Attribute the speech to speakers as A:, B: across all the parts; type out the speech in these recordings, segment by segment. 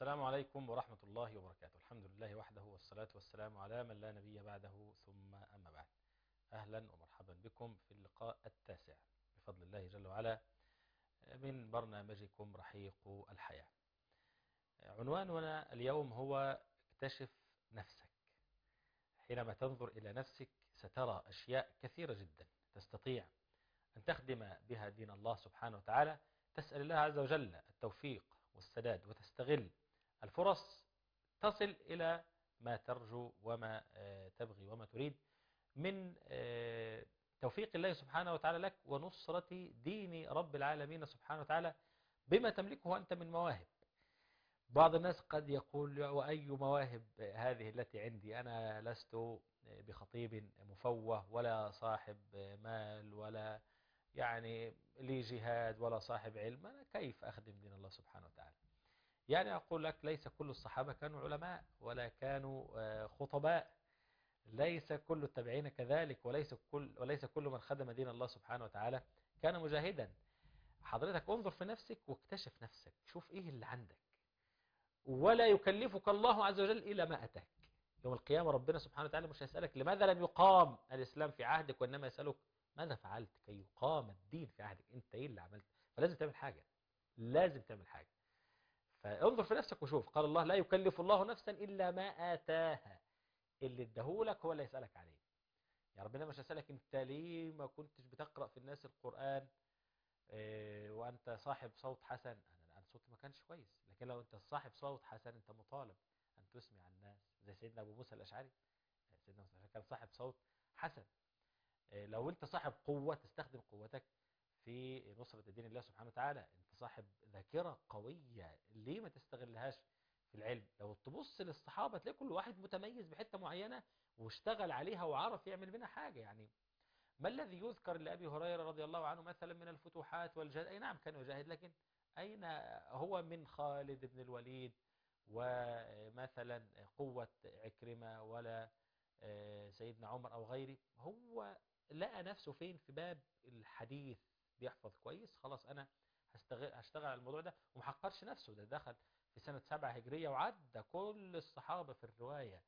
A: السلام عليكم ورحمة الله وبركاته. الحمد لله وحده والصلاة والسلام على من لا نبي بعده، ثم أما بعد. أهلا ومرحبا بكم في اللقاء التاسع بفضل الله جل وعلا من برنامجكم رحيق الحياة. عنواننا اليوم هو اكتشف نفسك. حينما تنظر إلى نفسك سترى أشياء كثيرة جدا تستطيع أن تخدم بها دين الله سبحانه وتعالى. تسأل الله عز وجل التوفيق والسداد وتستغل الفرص، تصل إلى ما ترجو وما تبغي وما تريد من توفيق الله سبحانه وتعالى لك ونصرة دين رب العالمين سبحانه وتعالى بما تملكه أنت من مواهب. بعض الناس قد يقول: وأي مواهب هذه التي عندي؟ أنا لست بخطيب مفوه ولا صاحب مال ولا يعني لي جهاد ولا صاحب علم، أنا كيف أخدم دين الله سبحانه وتعالى؟ يعني أقول لك: ليس كل الصحابة كانوا علماء ولا كانوا خطباء، ليس كل التابعين كذلك، وليس كل من خدم دين الله سبحانه وتعالى كان مجاهدا. حضرتك انظر في نفسك واكتشف نفسك، شوف إيه اللي عندك، ولا يكلفك الله عز وجل إلى ما أتاك. يوم القيامة ربنا سبحانه وتعالى مش هيسألك لماذا لم يقام الإسلام في عهدك، وإنما يسألك ماذا فعلت كي يقام الدين في عهدك. أنت إيه اللي عملت؟ فلازم تعمل حاجة، لازم تعمل حاجة. فانظر في نفسك وشوف. قال الله: لا يكلف الله نفسا إلا ما آتاها. اللي اداهولك هو اللي يسألك عليه. يا ربنا مش هيسألك أنت ليه ما كنتش بتقرأ في الناس القرآن وأنت صاحب صوت حسن. أنا صوتي ما كانش كويس، لكن لو أنت صاحب صوت حسن أنت مطالب أن تسمع الناس، زي سيدنا أبو موسى الأشعري. سيدنا موسى الأشعري كان صاحب صوت حسن. لو أنت صاحب قوة تستخدم قوتك في نصرة الدين الله سبحانه وتعالى. أنت صاحب ذاكرة قوية، ليه ما تستغلهاش في العلم؟ لو تبص للصحابة تلاقي كل واحد متميز بحتة معينة واشتغل عليها وعرف يعمل منها حاجة. يعني ما الذي يذكر لأبي هريرة رضي الله عنه مثلا من الفتوحات والجهاد؟ أي نعم كان يجاهد، لكن أين هو من خالد بن الوليد ومثلا قوة عكرمة ولا سيدنا عمر أو غيره؟ هو لقى نفسه فين؟ في باب الحديث، بيحفظ كويس. خلاص أنا هشتغل على الموضوع ده، ومحقرش نفسه. ده دخل في سنة 7 هجرية وعدى كل الصحابة في الرواية.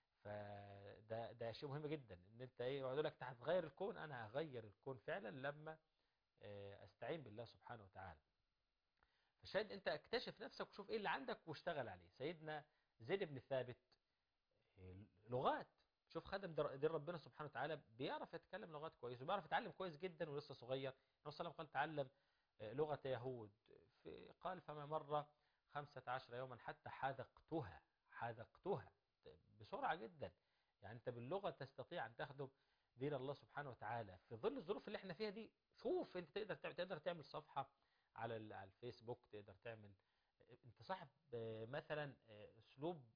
A: فده شيء مهم جدا، ان انت ايه يقعدوا لك: هتغير الكون. انا هغير الكون فعلا لما استعين بالله سبحانه وتعالى. فالشاهد انت اكتشف نفسك وشوف ايه اللي عندك واشتغل عليه. سيدنا زيد بن ثابت لغات، شوف خدم دين ربنا سبحانه وتعالى، بيعرف يتكلم لغات كويس وبيعرف يتعلم كويس جدا ولسه صغير. النبي صلى الله عليه وسلم قال: تعلم لغة يهود. قال: فما مر 15 يوما حتى حذقتها بسرعة جدا. يعني انت باللغة تستطيع ان تخدم دين الله سبحانه وتعالى في ظل الظروف اللي احنا فيها دي. شوف انت تقدر تعمل صفحة على الفيسبوك، تقدر تعمل. انت صاحب مثلا اسلوب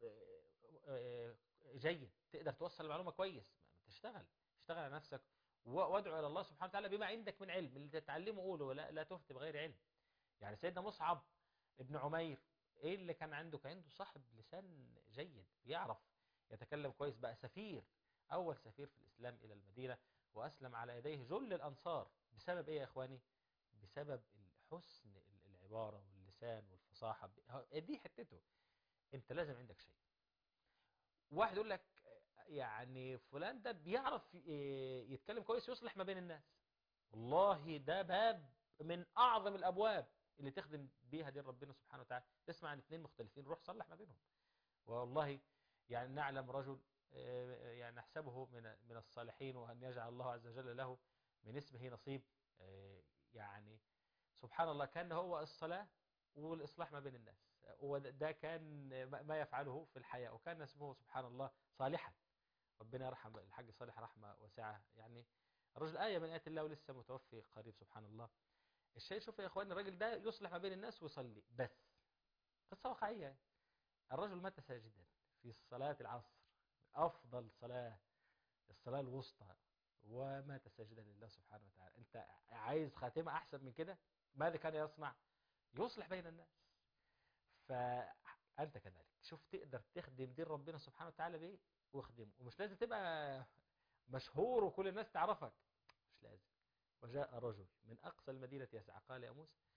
A: جيد، تقدر توصل المعلومة كويس. ما اشتغل على نفسك وادعو الى الله سبحانه وتعالى بما عندك من علم. اللي تتعلمه قوله، لا تفتي بغير علم. يعني سيدنا مصعب ابن عمير، ايه اللي كان عنده؟ كان عنده صاحب لسان جيد، يعرف يتكلم كويس، بقى سفير، اول سفير في الاسلام الى المدينة، واسلم على يديه جل الانصار. بسبب ايه يا اخواني؟ بسبب حسن العبارة واللسان والفصاحة. دي حتته. انت لازم عندك شيء. واحد يقول لك يعني فلان ده بيعرف يتكلم كويس، يصلح ما بين الناس. والله ده باب من اعظم الابواب اللي تخدم بيها دين ربنا سبحانه وتعالى. تسمع عن اثنين مختلفين، روح صلح ما بينهم. والله يعني نعلم رجل يعني نحسبه من الصالحين، وأن يجعل الله عز وجل له من اسمه نصيب. يعني سبحان الله، كان هو الصلاة والإصلاح ما بين الناس، وده كان ما يفعله في الحياة، وكان اسمه سبحان الله صالحا. ربنا يرحم الحاج صالح رحمة واسعة. يعني الرجل آية من آيات الله، ولسه متوفي قريب سبحان الله. الشيء شوف يا إخواني، الراجل ده يصلح ما بين الناس ويصلي بس. قصة واقعية. الرجل مات ساجدا في صلاة العصر، أفضل صلاة، الصلاة الوسطى، ومات ساجدا لله سبحانه وتعالى. أنت عايز خاتمة أحسن من كده؟ ماذا كان يصنع؟ يصلح بين الناس. فأنت كذلك، شوف تقدر تخدم دين ربنا سبحانه وتعالى بإيه واخدمه. ومش لازم تبقى مشهور وكل الناس تعرفك، مش لازم. وجاء رجل من أقصى المدينة يسعى، قال: يا موسى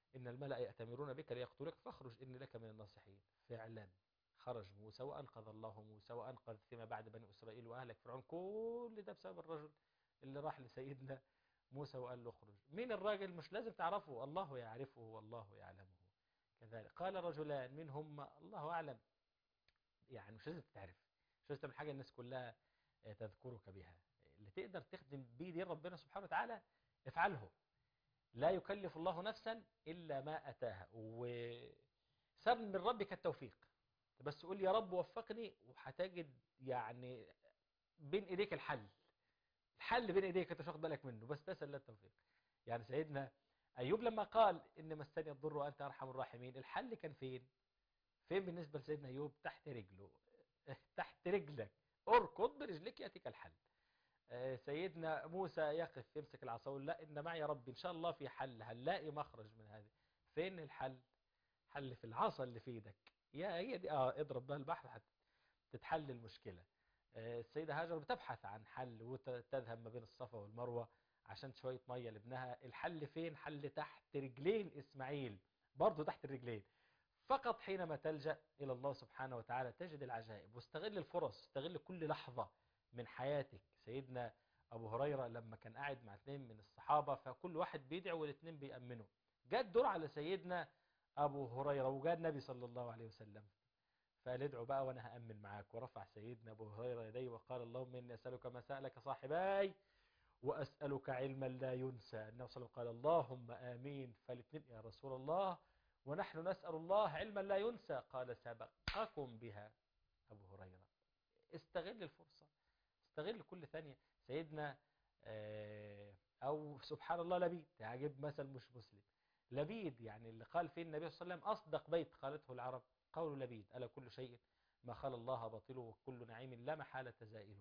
A: إن الملأ يأتمرون بك ليقتلوك فاخرج إني لك من الناصحين. فعلا خرج موسى وأنقذ الله موسى وأنقذ فيما بعد بني إسرائيل وأهلك فرعون. كل ده بسبب الرجل اللي راح لسيدنا موسى وقال له اخرج. مين الراجل؟ مش لازم تعرفه، الله يعرفه والله يعلمه. كذلك قال رجلان منهم الله أعلم، يعني مش لازم تتعرف، مش لازم تعمل حاجة الناس كلها تذكرك بها. اللي تقدر تخدم بيه دين ربنا سبحانه وتعالى افعله. لا يكلف الله نفسا إلا ما أتاها، وسر من ربك التوفيق. بس قول يا رب وفقني وهتجد يعني بين إيديك الحل. الحل بين إيديك انت مش واخد بالك منه، بس تسأل الله التوفيق. يعني سيدنا أيوب لما قال إن مسني الضر وأنت أرحم الراحمين، الحل كان فين؟ فين بالنسبة لسيدنا أيوب؟ تحت رجله. تحت رجلك، اركض برجلك يأتيك الحل. سيدنا موسى يقف يمسك العصا ويقول لا إن معي ربي إن شاء الله في حل، هنلاقي مخرج من هذا. فين الحل؟ حل في العصا اللي في ايدك، يا هي دي اضرب بها البحر تتحل المشكلة. السيدة هاجر بتبحث عن حل وتذهب ما بين الصفا والمروة عشان شوية مية لابنها. الحل فين؟ حل تحت رجلين إسماعيل، برضو تحت الرجلين. فقط حينما تلجأ إلى الله سبحانه وتعالى تجد العجائب. واستغل الفرص، استغل كل لحظة من حياتك. سيدنا أبو هريرة لما كان قاعد مع اثنين من الصحابة فكل واحد بيدعو والاثنين بيأمنوا، جاء الدور على سيدنا أبو هريرة وجاء النبي صلى الله عليه وسلم فقال ادعوا بقى وانا هأمن معاك. ورفع سيدنا ابو هريره يديه وقال اللهم اني اسالك ما سالك صاحباي واسالك علما لا ينسى. النبي صلى الله عليه وسلم قال اللهم امين. فالاثنين يا رسول الله ونحن نسال الله علما لا ينسى. قال سبقكم بها ابو هريره. استغل الفرصه، استغل كل ثانيه. سيدنا او سبحان الله لبيد، عجب مثل مش مسلم. لبيد يعني اللي قال فيه النبي صلى الله عليه وسلم أصدق بيت قالته العرب قول لبيد ألا كل شيء ما خلا الله باطله وكل نعيم لا محالة زائله.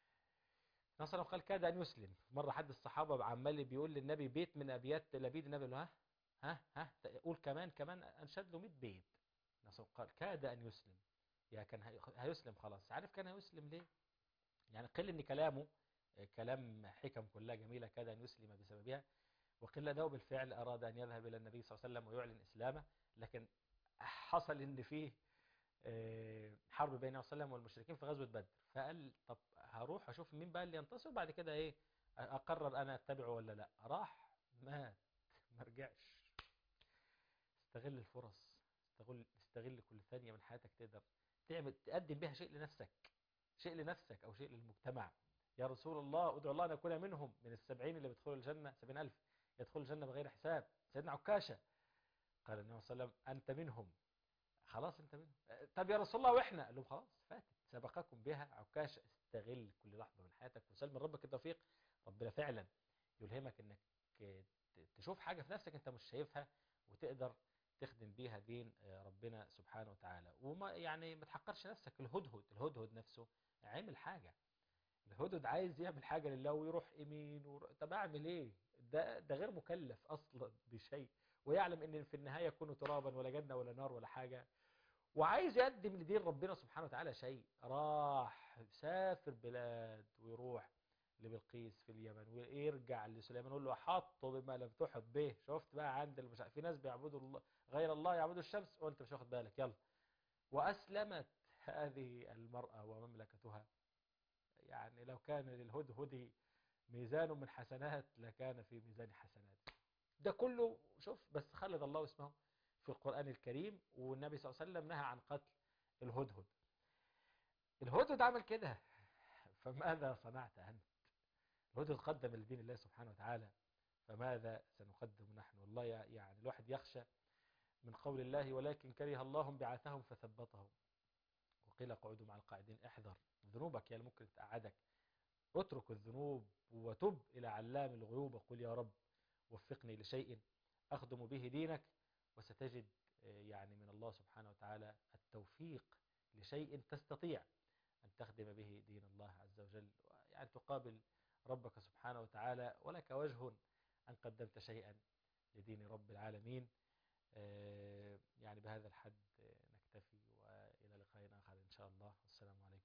A: نصر قال كاد أن يسلم. مرة حد الصحابة عمال بيقول للنبي بيت من أبيات لبيد، النبي له ها قول كمان أنشد له 100 بيت. نصر قال كاد أن يسلم، يا كان هيسلم خلاص. عارف كان هيسلم ليه؟ يعني قل إن كلامه كلام حكم كلها جميلة كاد أن يسلم بسببها، وقل أنه بالفعل أراد أن يذهب إلى النبي صلى الله عليه وسلم ويعلن إسلامه. لكن حصل إن فيه حرب بين النبي صلى الله عليه وسلم والمشركين في غزوة بدر، فقال طب هروح أشوف مين بقى اللي ينتصر بعد كده إيه أقرر أنا أتبعه ولا لا. راح مات ما رجعش. استغل الفرص، استغل كل ثانية من حياتك تقدر تعمل تقدم بها شيء لنفسك، شيء لنفسك أو شيء للمجتمع. يا رسول الله ادعو الله أن أكون منهم من 70 اللي بيدخلوا الجنة، 70,000 يدخلوا الجنة بغير حساب. سيدنا عكاشة قال النبي صلى الله عليه وسلم أنت منهم، خلاص أنت منهم. طب يا رسول الله وإحنا؟ قال لهم خلاص فاتت سبقكم بها. عكاشة استغل كل لحظة من حياتك وسل من ربك التوفيق. ربنا فعلا يلهمك أنك تشوف حاجة في نفسك أنت مش شايفها وتقدر تخدم بيها دين ربنا سبحانه وتعالى. وما يعني ما تحقرش نفسك. الهدهد نفسه عمل حاجة. الهدهد عايز يعمل حاجة لله ويروح يمين طب اعمل ايه؟ ده غير مكلف اصلا بشيء، ويعلم ان في النهاية يكون ترابا ولا جنة ولا نار ولا حاجة، وعايز يقدم لدين ربنا سبحانه وتعالى شيء. راح سافر بلاد ويروح لبلقيس في اليمن ويرجع لسليمان يقول له احط بما لم تحط به. شفت بقى عند في ناس بيعبدوا الله غير الله، يعبدوا الشمس وانت مش واخد بالك. يلا. واسلمت هذه المرأة ومملكتها. يعني لو كان للهدهد ميزان من حسنات لكان في ميزان حسنات. ده كله شوف بس خلد الله اسمه في القرآن الكريم. والنبي صلى الله عليه وسلم نهى عن قتل الهدهد. الهدهد عمل كده، فماذا صنعت أنت؟ الهدهد قدم لدين الله سبحانه وتعالى، فماذا سنقدم نحن؟ والله يعني الواحد يخشى من قول الله ولكن كره الله بعثهم فثبطهم وقيل اقعدوا مع القاعدين. احذر ذنوبك يا اللي ممكن تقعدك. اترك الذنوب وتب إلى علام الغيوب وقل يا رب وفقني لشيء أخدم به دينك، وستجد يعني من الله سبحانه وتعالى التوفيق لشيء تستطيع أن تخدم به دين الله عز وجل. يعني تقابل ربك سبحانه وتعالى ولك وجه أن قدمت شيئا لدين رب العالمين. يعني بهذا الحد نكتفي وإلى لقائنا آخر إن شاء الله. والسلام عليكم.